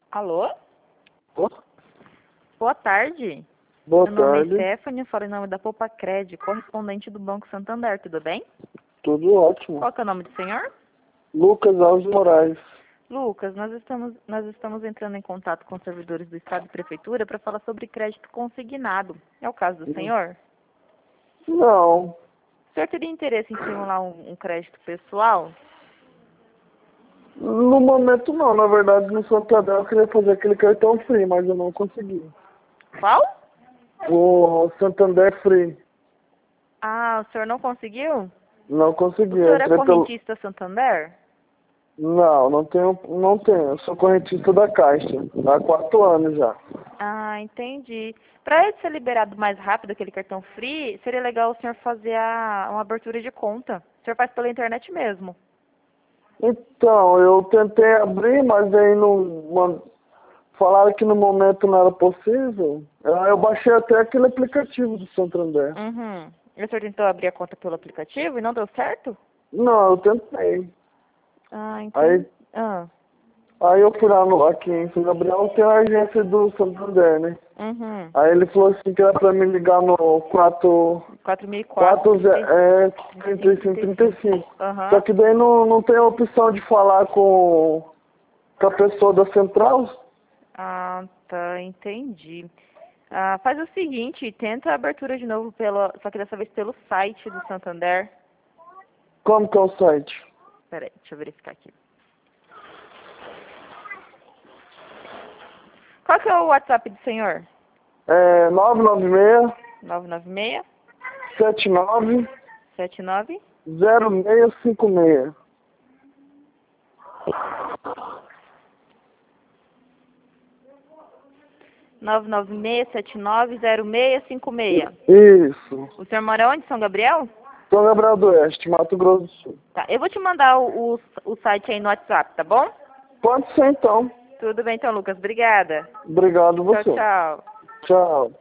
Alô? Ô, Boa tarde. boa Meu nome é tarde, Stephanie, falo em nome da Poupa-Cred, correspondente do Banco Santander, tudo bem? tudo ótimo. Qual que é o nome do senhor? Lucas Alves Moraes. Lucas, nós estamos entrando em contato com os servidores do Estado e Prefeitura para falar sobre crédito consignado. É o caso do senhor? Não, O senhor teria interesse em simular um crédito pessoal? no momento não. Na verdade, no Santander eu queria fazer aquele cartão free, mas eu não consegui. Qual? O Santander Free. Ah, o senhor não conseguiu? Não O consegui. senhor é Entrei pelo... correntista Santander? Não tenho, não tenho. Eu sou correntista da Caixa. Há 4 anos já. Ah, entendi. Para ele ser liberado mais rápido, aquele cartão free, seria legal o senhor fazer uma abertura de conta. O senhor faz pela internet mesmo. Então, eu tentei abrir, mas aí não... Falaram que no momento não era possível. Aí eu baixei até aquele aplicativo do Santander. Uhum. E o senhor tentou abrir a conta pelo aplicativo e não deu certo? Não, eu tentei. Ah, Aí, entendi. Ah, aí eu fui lá aqui em São Gabriel, tem a agência do Santander, né? uhum. Aí ele falou assim que era pra me ligar no 4004, 3535. Só Aham. que daí não tem a opção de falar com a pessoa da central. Ah, tá, entendi. Ah, faz o seguinte, tenta a abertura de novo só que dessa vez pelo site do Santander. Como que é o site? Peraí, deixa eu verificar aqui. Qual que é o WhatsApp do senhor? É 996 996 79 79 0656. 996790656. Isso. O senhor mora onde, São Gabriel? São Gabriel do Oeste, Mato Grosso do Sul. Tá, eu vou te mandar o site aí no WhatsApp, tá bom? Pode ser então. Tudo bem então, Lucas. Obrigada. Obrigado Tchau, você. tchau. Tchau.